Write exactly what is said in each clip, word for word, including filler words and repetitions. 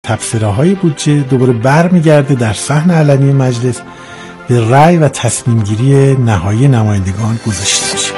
تبصره‌های بودجه دوباره برمیگرده در صحن علنی مجلس به رأی و تصمیم گیری نهایی نمایندگان گذاشته میشه.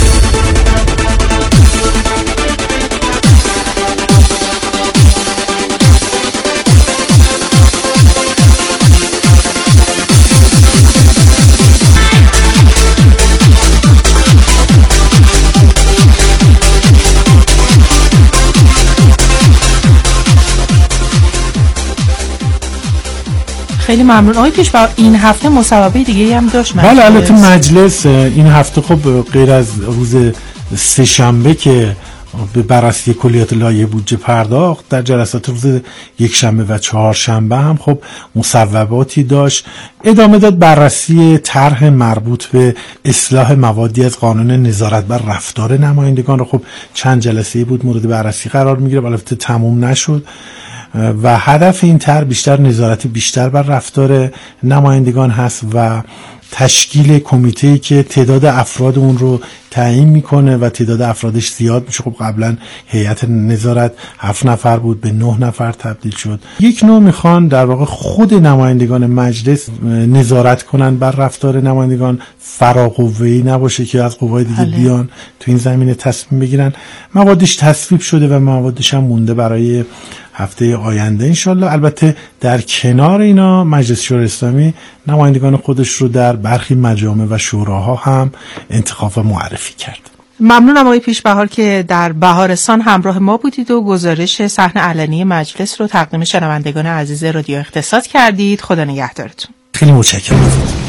خیلی ممنون. آقای پیشوا این هفته مصوبه دیگه هم داشت مجلس؟ بله البته مجلس این هفته خب غیر از روز سه شنبه که به بررسی کلیات لایحه بودجه پرداخت، در جلسات روز یک شنبه و چهار شنبه هم خب مصوباتی داشت. ادامه داد بررسی طرح مربوط به اصلاح موادی از قانون نظارت بر رفتار نمایندگان رو خب چند جلسه‌ای بود مورد بررسی قرار میگیره، البته تموم نشد و هدف این طرح بیشتر نظارت بیشتر بر رفتار نمایندگان هست و تشکیل کمیته‌ای که تعداد افراد اون رو تعیین میکنه و تعداد افرادش زیاد میشه. خب قبلا هیئت نظارت هفت نفر بود، به نه نفر تبدیل شد. یک نوع میخوان در واقع خود نمایندگان مجلس نظارت کنن بر رفتار نمایندگان، فراقوه‌ای نباشه که از قوای دیگه حالی. بیان تو این زمینه تصمیم بگیرن. موادش تصویب شده و موادش هم مونده برای هفته آینده انشالله. البته در کنار اینا مجلس شورای اسلامی نمایندگان خودش رو در برخی مجامع و شوراها هم انتخاب و معرفی کرد. ممنونم آقای پیشبهار که در بهارستان همراه ما بودید و گزارش صحن علنی مجلس رو تقدیم شنوندگان عزیز رادیو اقتصاد کردید. خدا نگهدارتون. خیلی متشکرم.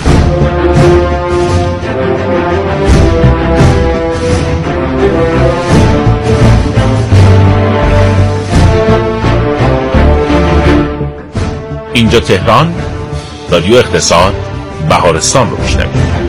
اینجا تهران، رادیو اقتصاد بهارستان رو میشنوید.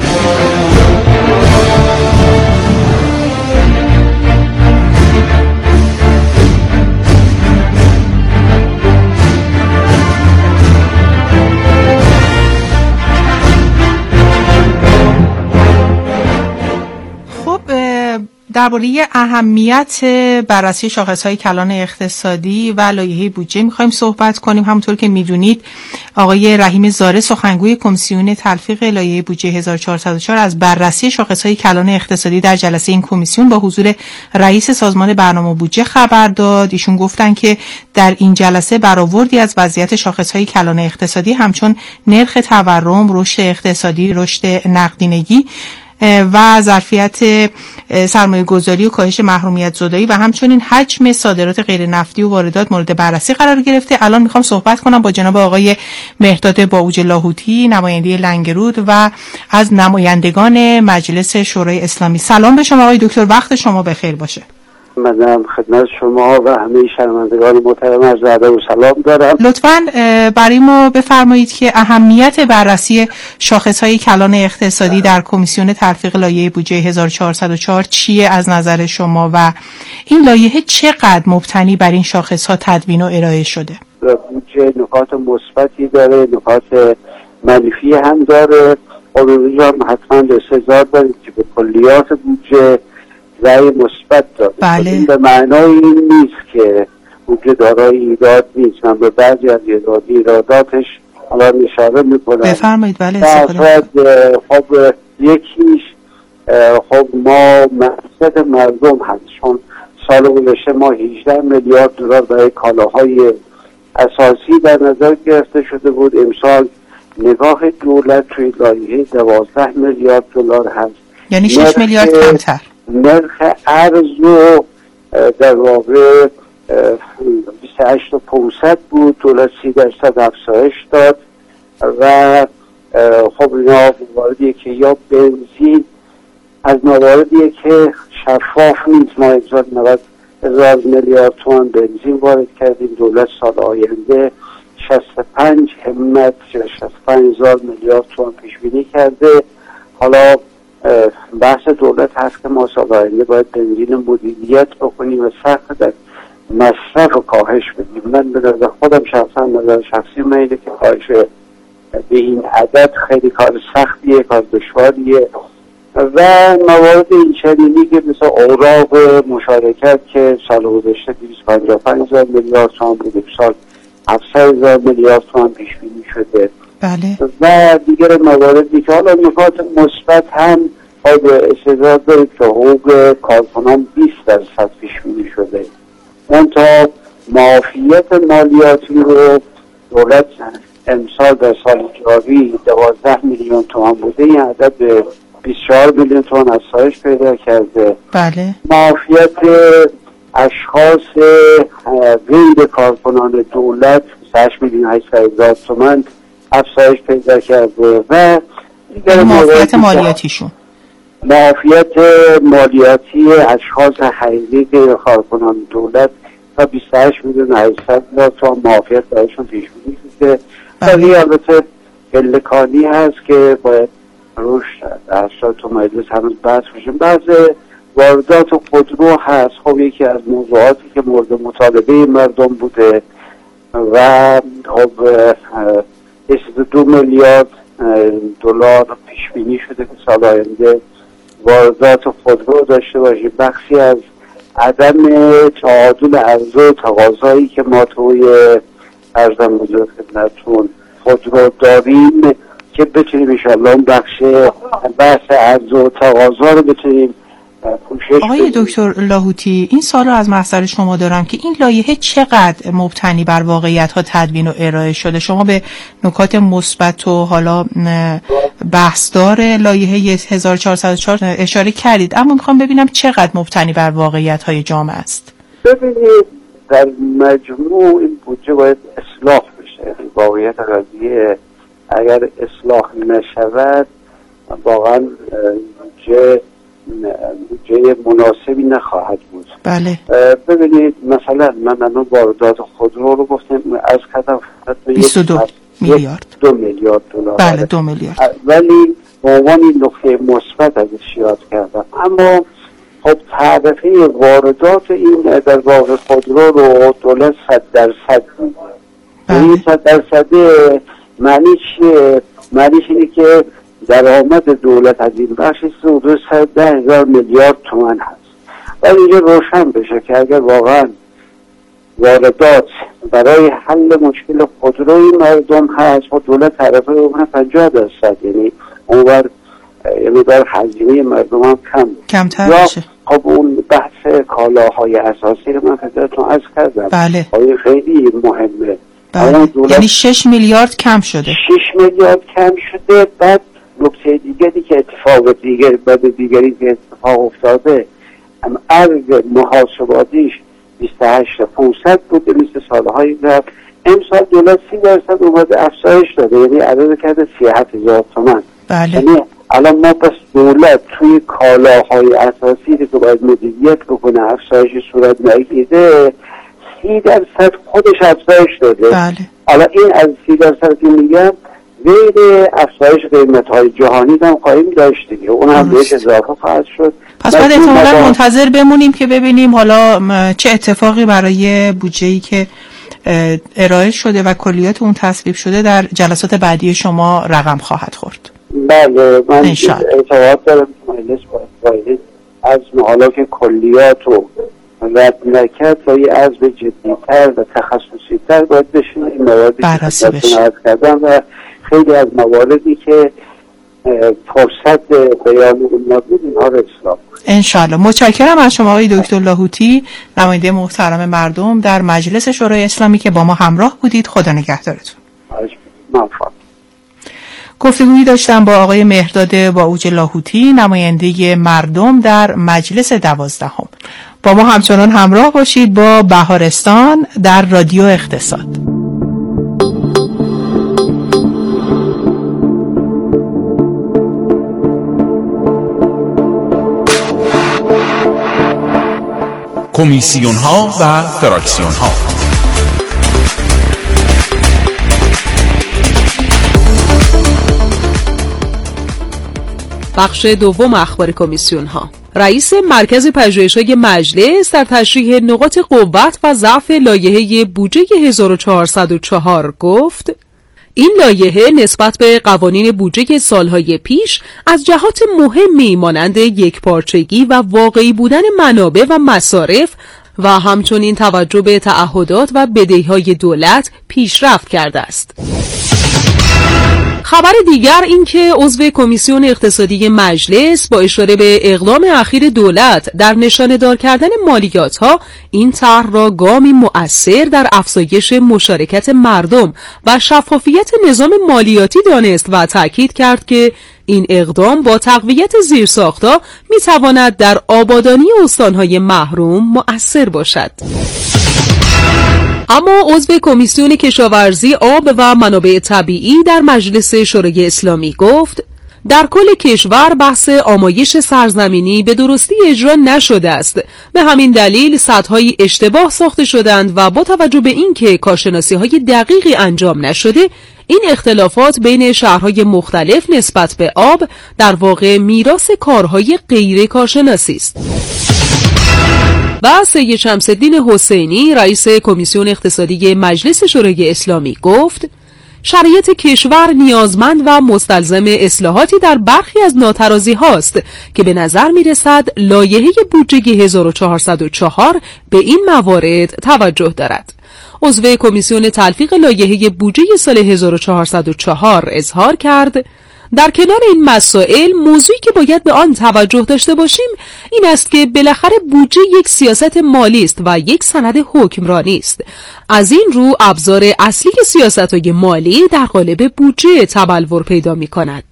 درباره اهمیت بررسی شاخص‌های کلان اقتصادی و لایحه بودجه می‌خوایم صحبت کنیم. همونطور که می‌دونید آقای رحیم زاره سخنگوی کمیسیون تلفیق لایحه بودجه هزار و چهارصد و چهار از بررسی شاخص‌های کلان اقتصادی در جلسه این کمیسیون با حضور رئیس سازمان برنامه بودجه خبر داد. ایشون گفتن که در این جلسه برآوردی از وضعیت شاخص‌های کلان اقتصادی همچون نرخ تورم، رشد اقتصادی، رشد نقدینگی و ظرفیت سرمایه گذاری و کاهش محرومیت زدایی و همچنین حجم صادرات غیر نفتی و واردات مورد بررسی قرار گرفته. الان میخوام صحبت کنم با جناب آقای مهرداد باهوج لاهوتی، نماینده لنگرود و از نمایندگان مجلس شورای اسلامی. سلام به شما آقای دکتر، وقت شما بخیر باشه. منم خدمت شما و همه شنوندگان محترم عرض ادب و سلام دارم. لطفاً برای ما بفرمایید که اهمیت بررسی شاخص‌های کلان اقتصادی در کمیسیون تلفیق لایحه بودجه هزار و چهارصد و چهار چیه از نظر شما و این لایحه چقدر مبتنی بر این شاخص‌ها تدوین و ارائه شده؟ بودجه نکات مثبتی داره، نکات منفی هم داره. اونجا حتما استظهار دارید که به کلیات بودجه رأی مثبت داره. بله. این به معنای این نیست که بودجه دارای ایراد نیست. من به بعضی از ایراداتش الان اشاره میکنم. بفرمایید. بله. خب یکیش خب ما مقصد مردم هست، چون سال گذشته ما هجده میلیارد دلار برای کالاهای اساسی در نظر گرفته شده بود. امسال نگاه دولت توی لایحه دوازده میلیارد دلار هست، یعنی شش میلیارد کمتر. نرخ ارز رو در واقع بیست و هشت و پانصد بود، دولت سی درصد افزایش داد و خب اینا مواردیه که یا بنزین از مواردیه که شفاف نیست. ما امسال نود هزار میلیارد تومان بنزین وارد کردیم، دولت سال آینده شصت و پنج همت شصت و پنج هزار میلیارد تومان پیش بینی کرده. حالا بحث دولت هست که ما سال آینده باید بنزین مدیریت بکنیم و سخت در مصرف رو کاهش بدیم. من به نظر خودم شخصا نظر شخصی من اینه که کاهش به این عدد خیلی کار سختیه، کار دشواریه و موارد این چنینی که مثل اوراق مشارکت که سال گذشته دویست و پنجاه و پنج هزار میلیارد تومان بود، امسال هفتصد هزار میلیارد تومان پیش بینی شده. بله. و دیگر مواردی که حالا نکات مثبت هم باید استعداد دارید که حقوق کارکنان بیست درصد پیش بینی شده. اون تا معافیت مالیاتی رو دولت امسال در سال جاری دوازده میلیون تومان بوده، این عدد به بیست و چهار میلیون تومان افزایش پیدا کرده. بله. معافیت اشخاص غیر کارکنان دولت بیست و هشت میلیون و هشتصد هزار تومان افزایش پیدا کرده و دیگر معافیت مالیاتیشون معافیت مالیاتی اشخاص حقیقی غیر کارکنان دولت تا بیست و هشت میلیون و هشتصد هزار تومان معافیت برایشون پیش بینی شده. ولی البته پلکانی هست که باید روش در تو مجلس هنوز بحث بشه. بعض واردات خودرو هست، خب یکی از موضوعاتی که مورد مطالبه مردم بوده و خب بیست و دو میلیارد دلار پیش بینی شده که سال آینده واردات خودرو داشته باشیم. بخشی از عدم تعادل عرضه و تقاضایی که ما توی ارزم بزرگ خدمتتون خودرو داریم که بتونیم انشاءالله اون بخش بحث عرضه و تقاضا رو بتونیم پوشش. آقای دکتر لاهوتی، این سوال رو از محضر شما دارم که این لایحه چقدر مبتنی بر واقعیت‌ها تدوین و ارائه شده؟ شما به نکات مثبت و حالا بحث‌دار لایحه هزار و چهارصد و چهار اشاره کردید، اما میخوام ببینم چقدر مبتنی بر واقعیت‌های جامعه است. ببینید در مجموع این بودجه باید اصلاح بشه. واقعیت قضیه اگر اصلاح نشود واقعا بودجه بودجه مناسبی نخواهد بود. بله. ببینید مثلا من الان واردات خودرو رو گفتم از کردم بیست و دو میلیارد دو میلیارد دلار. بله دو میلیارد. ولی به عنوان نکته مثبت ازش یاد کردم. اما خب تعرفه واردات این در واقع خودرو رو دولت صد درصد میده. این صد درصد معنی چیه؟ معنیش اینه که درآمد دولت از این بخش حدود صد و ده هزار میلیارد تومان هست. ولی اینجا روشن بشه که اگر واقعا واردات برای حل مشکل خودروی مردم هست و دولت تعرفه رو کنه پنجاه درصد، یعنی اونور یعنی در هزینه مردم هم کم کمتر بشه. خب اون بحث کالاهای اساسی رو من خدمتتون عرض کردم. بله. خیلی مهمه. بله. یعنی شش میلیارد کم شده. شش میلیارد کم شده. بعد نکته دیگری که اتفاق دیگر بعد دیگری که اتفاق افتاده، هم ارز محاسباتیش بیست و هشت پانصد بوده مثل سالهای قبل. امسال دولت سی درصد اومده افزایش داده، یعنی عدد کرده سی و هفت هزار تومان. بله. یعنی الان ما پس دولت توی کالاهای اساسی که باید مدیریت بکنه افزایش صورت نگیره، سی درصد خودش افزایش داده. بله. حالا این از سی درصد که میگم غیر افزایش قیمت‌های جهانی هم خواهیم داشت دیگه، اون هم بهش اضافه خواهد شد. پس باید احتمالاً منتظر بمونیم که ببینیم حالا چه اتفاقی برای بودجه‌ای که ارائه شده و کلیات اون تصویب شده در جلسات بعدی شما رقم خواهد خورد. بله، من اعتقاد دارم که مجلس باید از حالا که کلیات رو رد نکرد و یه عزم جدی‌تر و تخصصی‌تر باید بشینه این مواردی بررسی بشه و خیلی از مواردی که فرصت بیان اونها بود اینها رو اصلاح کنیم انشالله. متشکرم از شما آقای دکتر لاهوتی، نماینده محترم مردم در مجلس شورای اسلامی که با ما همراه بودید. خدا نگهدارتون. موفق. گفتگویی داشتم با آقای مهرداد باوج لاهوتی، نماینده مردم در مجلس دوازدهم. با ما همچنان همراه باشید با بهارستان در رادیو اقتصاد. کمیسیون ها و فراکسیون ها. بخش دوم اخبار کمیسیون ها. رئیس مرکز پژوهش‌های مجلس در تشریح نقاط قوت و ضعف لایحه بودجه هزار و چهارصد و چهار گفت: این لایحه نسبت به قوانین بودجه سالهای پیش از جهات مهمی مانند یکپارچگی و واقعی بودن منابع و مصارف و همچنین توجه به تعهدات و بدهی‌های دولت پیشرفت کرده است. خبر دیگر این که عضو کمیسیون اقتصادی مجلس با اشاره به اقدام اخیر دولت در نشانه‌دار کردن مالیات‌ها این طرح را گامی مؤثر در افزایش مشارکت مردم و شفافیت نظام مالیاتی دانست و تاکید کرد که این اقدام با تقویت زیرساخت‌ها می‌تواند در آبادانی استان‌های محروم مؤثر باشد. اما عضو کمیسیون کشاورزی، آب و منابع طبیعی در مجلس شورای اسلامی گفت در کل کشور بحث آمایش سرزمینی به درستی اجرا نشده است. به همین دلیل سدهای اشتباه ساخته شدند و با توجه به اینکه کارشناسی‌های دقیقی انجام نشده، این اختلافات بین شهرهای مختلف نسبت به آب در واقع میراث کارهای غیر کارشناسی است. و سید شمس‌الدین حسینی رئیس کمیسیون اقتصادی مجلس شورای اسلامی گفت شرایط کشور نیازمند و مستلزم اصلاحاتی در برخی از ناترازی هاست که به نظر می رسد لایحه بودجه هزار و چهارصد و چهار به این موارد توجه دارد. عضو کمیسیون تلفیق لایحه بودجه سال هزار و چهارصد و چهار اظهار کرد در کنار این مسائل موضوعی که باید به آن توجه داشته باشیم این است که بالاخره بودجه یک سیاست مالی است و یک سند حکمرانی است. از این رو ابزار اصلی سیاست‌های مالی در قالب بودجه تبلور پیدا می‌کند.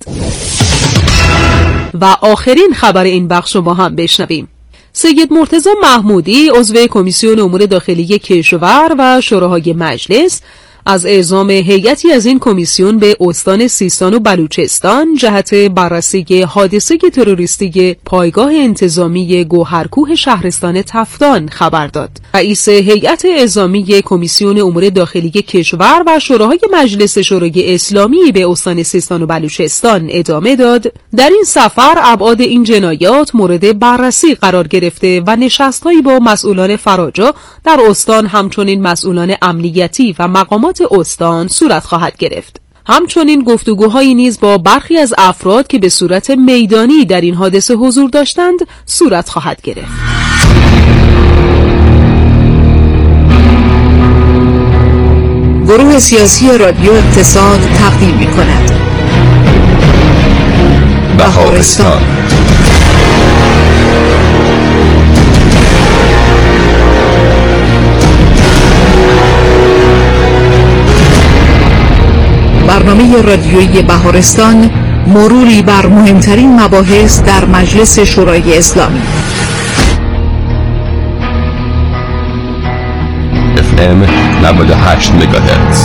و آخرین خبر این بخش رو با هم بشنویم. سید مرتضی محمودی عضو کمیسیون امور داخلی کشور و شوراهای مجلس از اعزام هیئتی از این کمیسیون به استان سیستان و بلوچستان جهت بررسی حادثه تروریستی پایگاه انتظامی گوهرکوه شهرستان تفتان خبر داد. رئیس هیئت اعزامی کمیسیون امور داخلی کشور و شوراهای مجلس شورای اسلامی به استان سیستان و بلوچستان ادامه داد در این سفر ابعاد این جنایات مورد بررسی قرار گرفته و نشست‌هایی با مسئولان فراجا در استان همچنین مسئولان امنیتی و مقامات استان صورت خواهد گرفت. همچنین گفتگوهایی نیز با برخی از افراد که به صورت میدانی در این حادثه حضور داشتند صورت خواهد گرفت. گروه سیاسی رادیو اقتصاد تقدیم می‌کند بهارستان. برنامه رادیویی بهارستان مروری بر مهمترین مباحث در مجلس شورای اسلامی. اف ام نود و هشت مگاهرتز.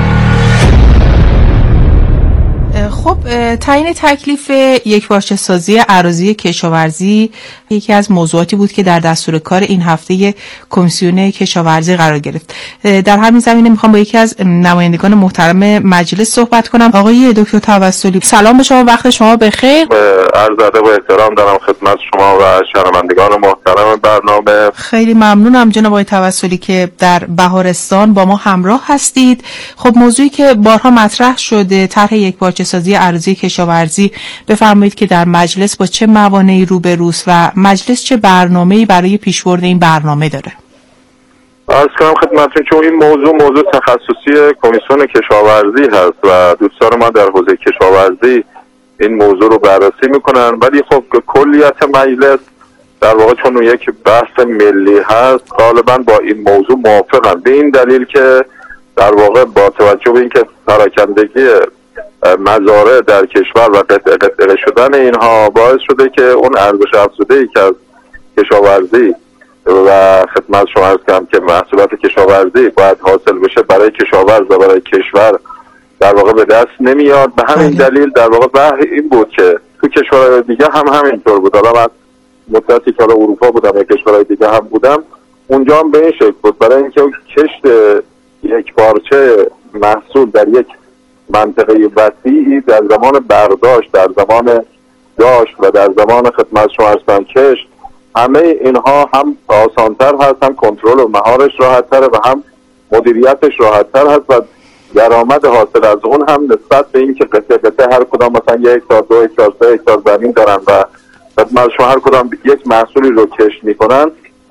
خب تعیین تکلیف یکپارچه سازی اراضی کشاورزی یکی از موضوعاتی بود که در دستور کار این هفته کمیسیون کشاورزی قرار گرفت. در همین زمینه میخوام با یکی از نمایندگان محترم مجلس صحبت کنم. آقای دکتر توسلی، سلام به شما، وقت شما بخیر. عرض ادب و احترام دارم خدمت شما و شنوندگان محترم برنامه. خیلی ممنونم جناب آقای توسلی که در بهارستان با ما همراه هستید. خب موضوعی که بارها مطرح شده، طرح یکپارچه سازی اراضی کشاورزی، بفرمایید که در مجلس با چه موانعی روبروست و مجلس چه برنامه‌ای برای پیشبرد این برنامه داره؟ عرض کنم خدمتتون چون این موضوع موضوع تخصصی کمیسیون کشاورزی هست و دوستان ما در حوزه کشاورزی این موضوع رو بررسی میکنن، ولی خب کلیت مجلس در واقع چون یک بحث ملی هست غالبا با این موضوع موافقن، به این دلیل که در واقع با توجه به اینکه پراکندگی مزارع در کشور و قطعه قطعه شدن اینها باعث شده که اون ارزش افزوده‌ای که از کشاورزی و خدمت شما عرض کنم که محصولات کشاورزی باید حاصل بشه برای کشاورز و برای کشور در واقع به دست نمیاد. به همین دلیل در واقع بحث این بود که تو کشورهای دیگه هم همینطور بود. حالا من مدتی که حالا اروپا بودم یا کشورهای دیگه هم بودم، اونجا هم به این شکل بود، برای اینکه کشت یک پارچه محصول در یک منطقه وسیعی در زمان برداشت، در زمان داشت و در زمان خدمت شما هستن کشت، همه اینها هم آسانتر هست، هم کنترل و مهارش راحت‌تره و هم مدیریتش راحت‌تر هست و درآمد حاصل از اون هم نسبت به این که قطعه قطعه هر کدام مثلا یک هکتار، دو هکتار، سه هکتار زمین دارن و خدمت شما هر کدام یک محصولی رو کشت میکنن،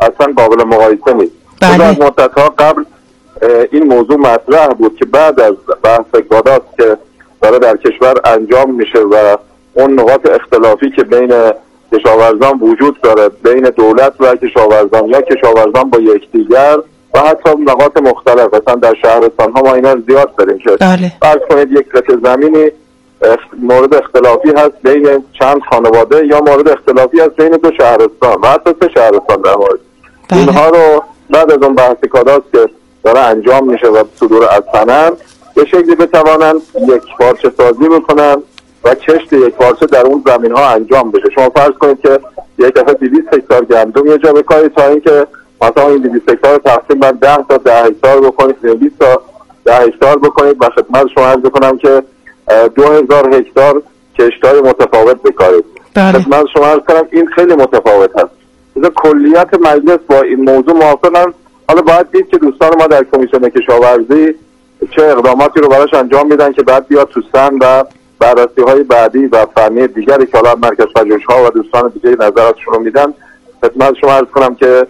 اصلا قابل مقایسه نیست. بله. از مدت‌ها قبل این موضوع مطرح بود که بعد از بحث گاداس که داره در کشور انجام میشه و اون نقاط اختلافی که بین کشاورزان وجود داره، بین دولت و کشاورزان یا کشاورزان با یکدیگر و حتی نقاط مختلف، مثلا در شهرستان ها ما اینا زیاد داریم که بله. فرض کنید یک قطعه زمینی مورد اختلافی هست بین چند خانواده یا مورد اختلافی هست بین دو شهرستان و حتی سه شهرستان در مورد بله. اینها رو بعد از اون بحث کاداست که داره انجام میشه و صدور از سند به شکلی بتوانن یک پارچه سازی بکنن و کشت یک پارچه در اون زمین ها انجام بشه. شما فرض کنید که یک دفعه دویست هکتار گندم یه جا بکارید تا اینکه مثلا این دویست هکتار تقسیم بر ده تا ده هکتار بکنید، بیست تا ده هکتار بکنید و خدمت شما عرض کنم که دو هزار هکتار کشت‌های متفاوت بکارید. بله. خدمت شما عرض کنم این خیلی متفاوت هست. مثلا کلیت مجلس با این موضوع موافقن. حالا باید دید که دوستان ما در کمیسیون کشاورزی چه اقداماتی رو براش انجام میدن که بعد بیاد تو سن و بررسی‌های بعدی و فنی دیگری که حالا مرکز پژوهش‌ها و دوستان دیگه نظراتشون رو میدن خدمت شما عرض کنم که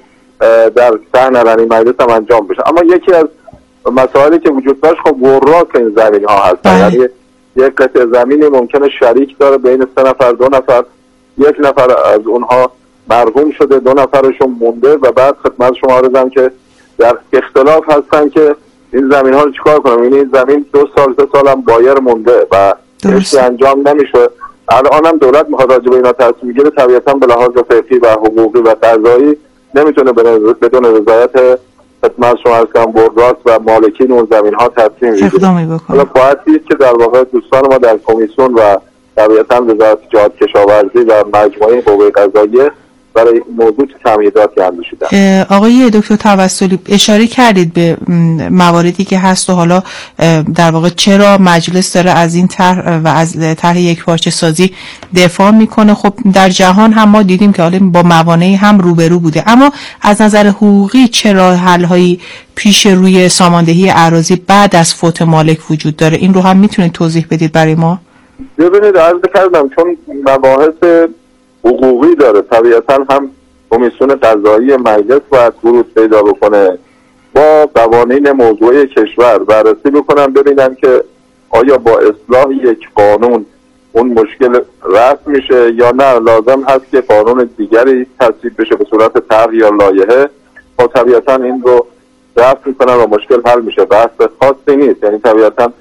در سن علنی مجلس هم انجام بشه. اما یکی از مسائلی که وجود داشت خب وراث این زمین ها هست. یعنی یک قطعه زمینی ممکنه شریک داره بین سه نفر دو نفر، یک نفر از اونها مرحوم شده، دو نفرشون مونده و بعد خدمت شما عرضم که در اختلاف هستن که این زمین ها رو چیکار کنم. این زمین دو سال سه سال هم بایر مونده و هیچ انجام نمیشه. الان هم دولت میخواد راجع به اینا تصمیم بگیره، طبیعتا به لحاظ فقهی و حقوقی و قضایی نمیتونه بدون رضایت خدمت شما عرض کنم وراث و مالکین اون زمین ها تصمیم بگیره. حالا باید دید که در واقع دوستان ما در کمیسیون و طبیعتا وزارت جهاد کشاورزی و مجموعه قوه قضاییه برای موضوع تمهیداتی اندیشیدن. آقای دکتر توسلی اشاره کردید به مواردی که هست و حالا در واقع چرا مجلس داره از این طرح و از طرح یکپارچه سازی دفاع میکنه. خب در جهان هم ما دیدیم که حالا با موانعی هم روبرو بوده، اما از نظر حقوقی چرا حل‌هایی پیش روی ساماندهی اراضی بعد از فوت مالک وجود داره؟ این رو هم میتونید توضیح بدید برای ما؟ ببینید عرض کردم چون مباحث حقوقی داره، طبیعتا هم کمیسیون قضایی مجلس باید ورود پیدا بکنه با قوانین موضوعی کشور بررسی بکنن ببینن که آیا با اصلاح یک قانون اون مشکل رفع میشه یا نه لازم هست که قانون دیگری تصویب بشه به صورت طرح یا لایحه. با طبیعتا این رو رفع میکنن و مشکل حل میشه. بحث خاصی نیست، یعنی طبیعتا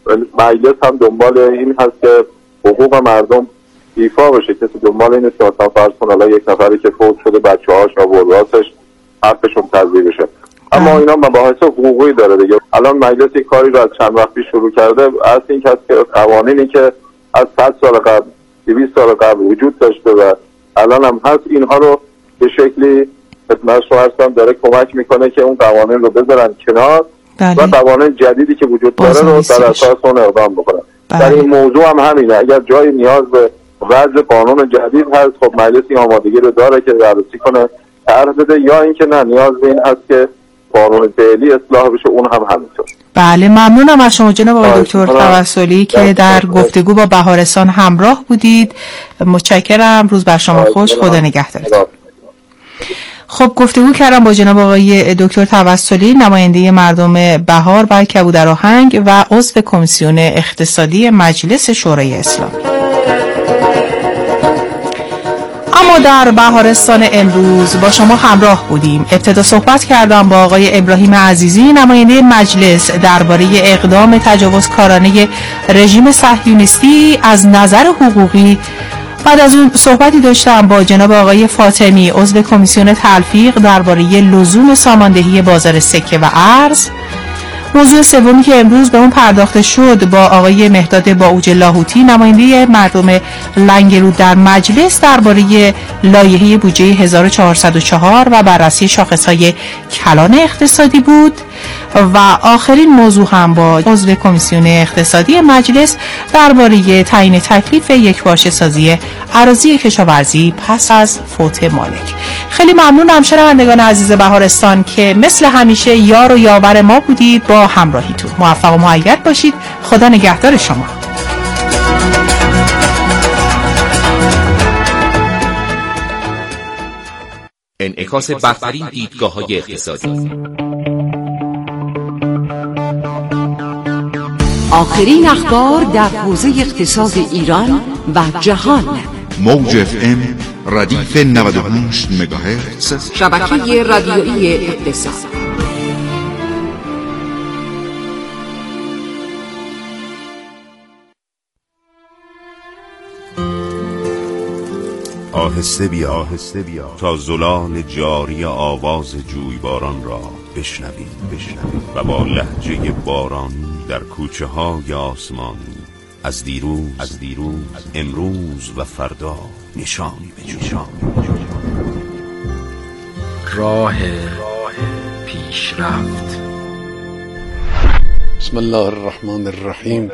مجلس هم دنبال این هست که حقوق مردم ایفا بشه. کسی دنبال این است که مثلا فرض کن حالا یک نفری که فوت شده بچه‌هاش یا وراثش حقشون تضمین بشه. اما اینا مباحث حقوقی داره دیگه. الان مجلس یک کاری رو از چند وقت پیش شروع کرده، از این که قوانینی که از صد سال قبل دویست سال قبل وجود داشته و الان هم هست اینها رو به شکلی خدمت شما هستم داره کمک میکنه که اون قوانین رو بذارن کنار بله. و قوانین جدیدی که وجود داره رو در اساس اون اقدام بکنن. بله. در این موضوع هم همینه. اگر جای نیاز به وضع قانون جدید هست خب مجلس این آمادگی رو داره که بررسی کنه طرح بده، یا اینکه نه نیاز به این هست که قانون فعلی اصلاح بشه اون هم همینطور. بله ممنونم از شما جناب آقای دکتر توسلی که در گفتگو با بهارستان همراه بودید. متشکرم. روز بر شما خوش. خدا نگهدارت. خب گفتگو کردم با جناب آقای دکتر توسلی نماینده مردم بهار بر کبودرآهنگ و عضو کمیسیون اقتصادی مجلس شورای اسلامی. اما در بهارستان امروز با شما همراه بودیم. ابتدا صحبت کردم با آقای ابراهیم عزیزی نماینده مجلس درباره اقدام تجاوزکارانه رژیم صهیونیستی از نظر حقوقی. بعد از اون صحبتی داشتم با جناب آقای فاطمی عضو کمیسیون تلفیق درباره لزوم ساماندهی بازار سکه و ارز. موضوع سومی که امروز به اون پرداخته شد با آقای مهداد باوج لاهوتی نماینده مردم لنگرود در مجلس درباره لایحه بودجه هزار و چهارصد و چهار و بررسی شاخص‌های کلان اقتصادی بود. و آخرین موضوع هم با عضو کمیسیون اقتصادی مجلس درباره تعیین تکلیف یکپارچه سازی اراضی کشاورزی پس از فوت مالک. خیلی ممنونم شنوندگان عزیز بهارستان که مثل همیشه یار و یاور ما بودید. با همراهیتون موفق و مؤید باشید. خدا نگهدار شما. En انعکاس برترین دیدگاه‌های اقتصادی. آخرین اخبار در حوزه اقتصاد ایران و جهان. موج اف ام ردیف نود و هشت مگاهرتز، شبکه رادیویی اقتصاد. آهسته بیا آهسته بیا تا زلال جاری آواز جویباران را بشنوی بشنوی و با لهجه بارانی در کوچه های آسمانی از دیروز از دیروز امروز و فردا نشانی بجوی. راه پیشرفت. بسم الله الرحمن الرحیم.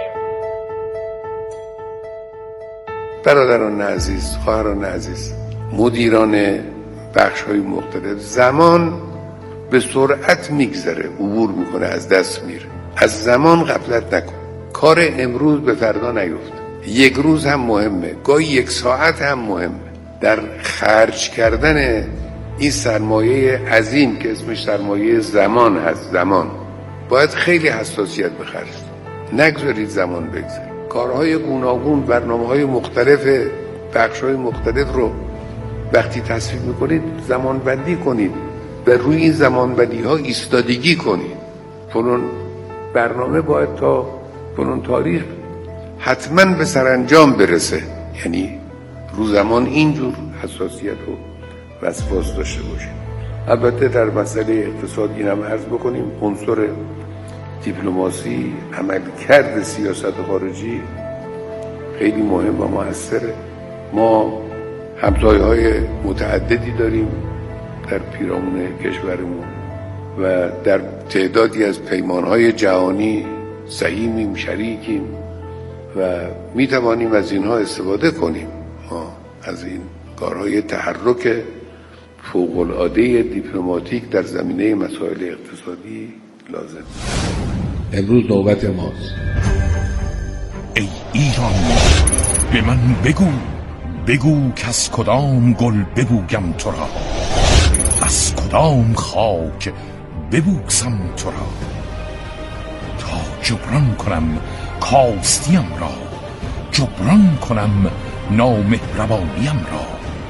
برادران عزیز، خواهران عزیز، مدیران بخش‌های مختلف، زمان به سرعت میگذره، عبور میکنه، از دست میره. از زمان غفلت نکن. کار امروز به فردا نیفته. یک روز هم مهمه، گاهی یک ساعت هم مهمه. در خرج کردن این سرمایه عظیم که اسمش سرمایه زمان هست، زمان باید خیلی حساسیت بخرید. نگذارید زمان بگذره. کارهای گوناگون، برنامه‌های مختلف، بخش‌های مختلف رو وقتی تصویب می‌کنید زمان بندی کنید و روی این زمان بندی‌ها ایستادگی کنید. فلان برنامه باید تا فلان تاریخ حتما به سرانجام برسه. یعنی رو زمان اینجور حساسیت و وسواس داشته باشید. البته در مسئله اقتصاد اینم عرض بکنیم، عنصر دیپلماسی، عملکرد سیاست خارجی خیلی مهم و موثره. ما همتایهای متعددی داریم در پیرامون کشورمون و در تعدادی از پیمانهای جهانی سهیمیم، شریکیم و میتوانیم از اینها استفاده کنیم. ما از این کارهای تحرک فوق‌العاده دیپلماتیک در زمینه مسائل اقتصادی لازم. امروز نوبت ماست. ای ایران، به من بگو بگو که از کدام گل ببویم تو را، از کدام خاک ببوسم تو را، تا جبران کنم کاستیم را، جبران کنم نامهربانیم را،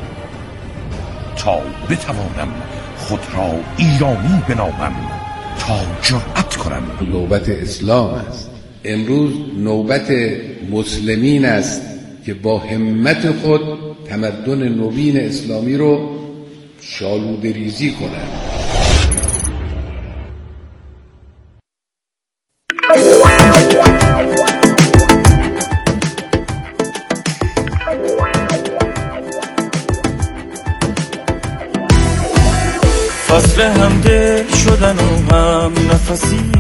تا بتوانم خود را ایرانی بنامم، تا جرأت کنم. نوبت اسلام است. امروز نوبت مسلمین است که با همت خود تمدن نوین اسلامی رو شالوده ریزی کنند. فصل هم دل شدن و هم نفسی،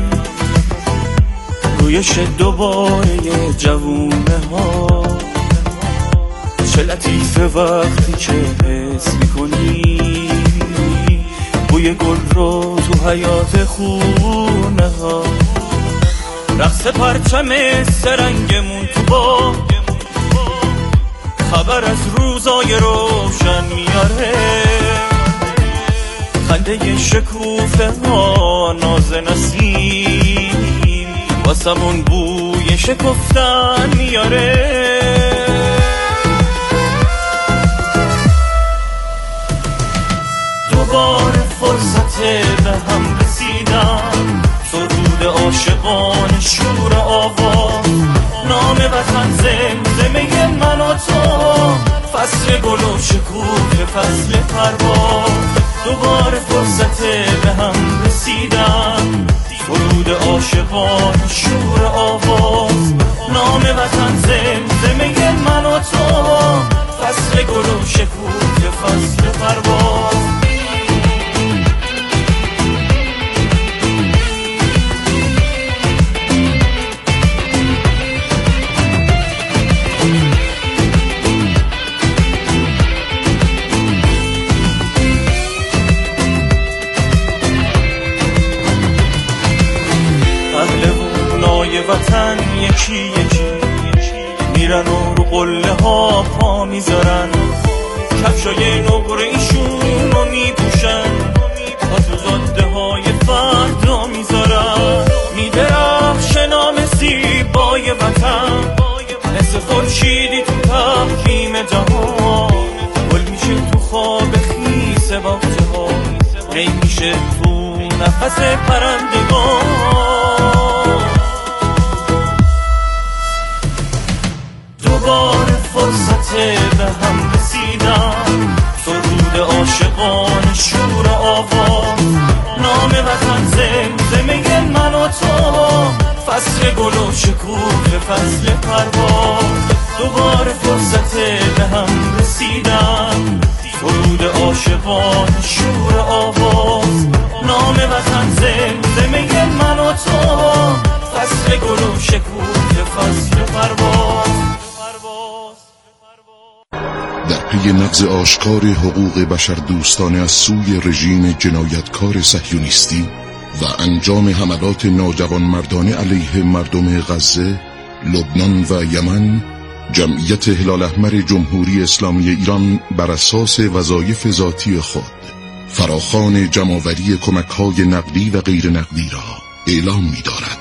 رویش دوباره جوونه ها، چه لطیفه وقتی که حس میکنی بوی گل رو تو حیاط خونه ها، رقص پرچم سرنگمون تو با خبر از روزای روشن میاره، خنده شکوفه ها ناز نسیم واسمون بوی شکفتن میاره، دوباره فرصت به هم رسیدن، سرود عاشقان شور آواز، نام وطن زمزمه من و تو، فصل گل و شکوفه فصل پرواز، دوباره فرصت به هم رسیدن، سرود عاشقان شور آواز، نام وطن زمزمه من و تو، فصل گل و شکوفه فصل پرواز. وطن یکی یکی میرن و رو قله ها پا میذارن، کفشای نقره ایشون رو میپوشن، زیبای وطن، مثل خورشیدی تو تقویم جهان، گل میشه تو خواب خیس باغچه ها، می میشه تو نفس پرندگان. دوباره فرصت به هم رسیدن، سرود عاشقان شور آواز، نام وطن زمزمه من و تو، فصل گل و شکوه فصل پرواز. دوباره فرصت به هم رسیدن، سرود عاشقان شور آواز، نام وطن زمزمه من و تو، فصل گل و شکوه فصل پرواز. در پی نقض آشکار حقوق بشر دوستانه از سوی رژیم جنایتکار صهیونیستی و انجام حملات ناجوانمردانه علیه مردم غزه، لبنان و یمن، جمعیت هلال احمر جمهوری اسلامی ایران بر اساس وظایف ذاتی خود فراخوان جمع‌آوری کمک‌های نقدی و غیر نقدی را اعلام می‌دارد.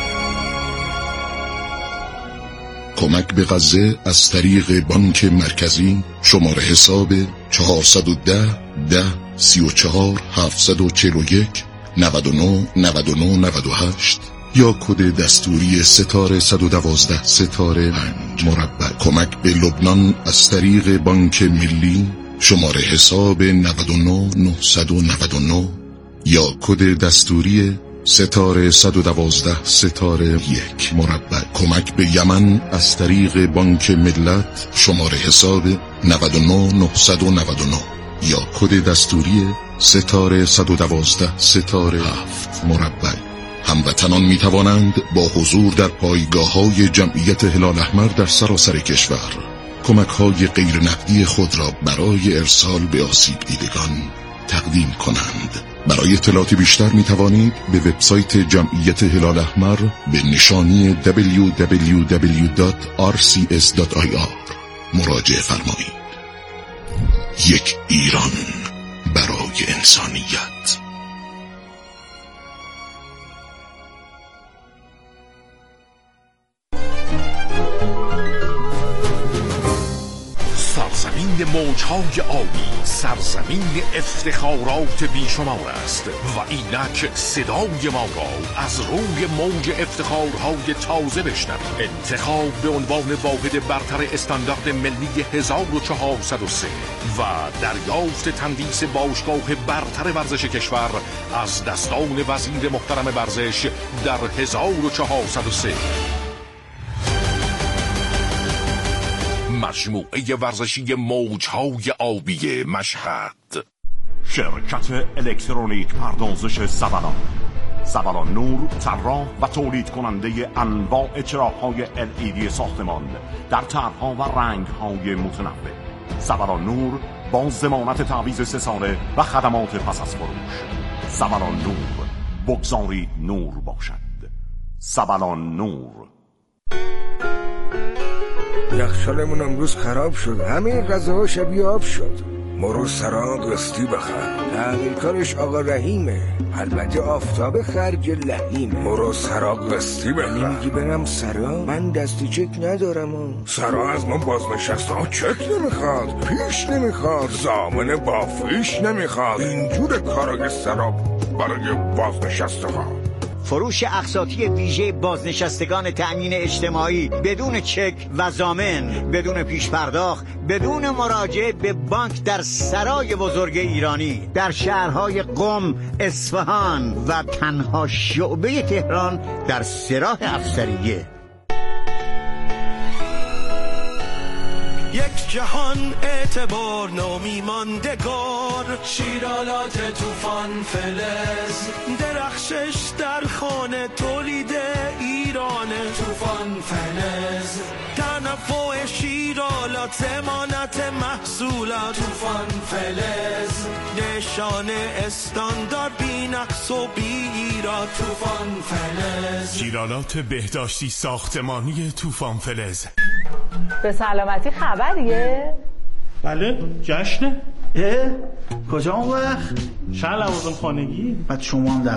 کمک به غزه از طریق بانک مرکزی شماره حساب چهارصد و ده ده سی و چهار هفتصد و چهل و یک نود و نه نود و نه نود و هشت یا کد دستوری ستاره صد و دوازده ستاره پنج مربع. کمک به لبنان از طریق بانک ملی شماره حساب نود و نه نهصد و نود و نه یا کد دستوری ستاره صد و دوازده ستاره یک مربع. کمک به یمن از طریق بانک ملت شماره حساب نود و نه نهصد و نود و نه یا کد دستوری ستاره صد و دوازده ستاره هفت مربع. هموطنان می توانند با حضور در پایگاه‌های جمعیت هلال احمر در سراسر کشور کمک‌های غیر نقدی خود را برای ارسال به آسیب دیدگان تقدیم کنند. برای اطلاعات بیشتر می توانید به وبسایت جمعیت هلال احمر به نشانی دبلیو دبلیو دبلیو دات آر سی اس دات آی آر مراجعه فرمایید. یک ایران برای انسانیت. سرزمین موجهای آبی، سرزمین افتخارات بیشمار است و اینک صدای ما را از روی موج افتخارهای تازه بشنوید. انتخاب به عنوان واحد برتر استاندارد ملی هزار و چهارصد و سه و دریافت تندیس باشگاه برتر ورزش کشور از دستان وزیر محترم ورزش در هزار و چهارصد و سه. مجموعه ورزشی موجهای آبی مشهد. شرکت الکترونیک پردازش سبلان. سبلان نور، طراح و تولید کننده انواع چراغ‌های ال ای دی ساختمان در طرح‌ها و رنگ‌های متنوع. سبلان نور با ضمانت تعویض سه ساله و خدمات پس از فروش. سبلان نور، بگذارید نور باشد. سبلان نور. یخچالمون امروز خراب شد، همه غذاها شبیه آب شد. مرو سراغ قسطی بخر، تعمیرکارش آقا رحیمه، البته آفتاب خرج لحیمه. مرو سراغ قسطی بخر. نمیگی برم سرا؟ من دست چک ندارم و. سرا از ما بازنشسته ها چک نمیخواد، پیش نمیخواد، ضامن با فیش نمیخواد. اینجور کارای سرا برای بازنشسته ها. فروش اقساطی ویژه بازنشستگان تأمین اجتماعی بدون چک و ضامن، بدون پیش پرداخت، بدون مراجعه به بانک در سرای بزرگ ایرانی در شهرهای قم، اصفهان و تنها شعبه تهران در سراح افسریه. یک جهان اعتبار نامی ماندگار، شیرالات طوفان فلز، درخشش در خانه تولید ایرانه. طوفان فلز، تنوع شیرالات، ضمانت محصولات. طوفان فلز، نشانه استاندارد بی نقص و بی ایراد. طوفان فلز، شیرالات بهداشتی ساختمانی طوفان فلز. به سلامتی خبریه؟ بله، جشنه. اه؟ کجا اون وقت؟ شهر لوازم خانگی. بعد شما هم در